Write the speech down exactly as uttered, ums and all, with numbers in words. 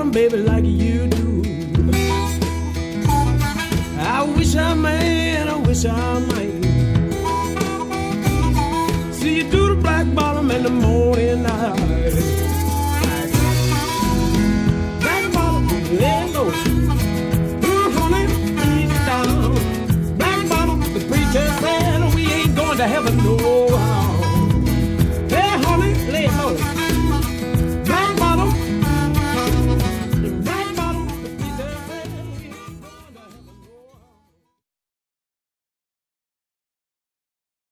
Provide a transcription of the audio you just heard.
bottom, baby, like you do. I wish I might, I wish I might see you do the black bottom in the morning light. Black bottom, let go. Ooh, honey, ease it down. Black bottom, the preacher said we ain't going to heaven, no.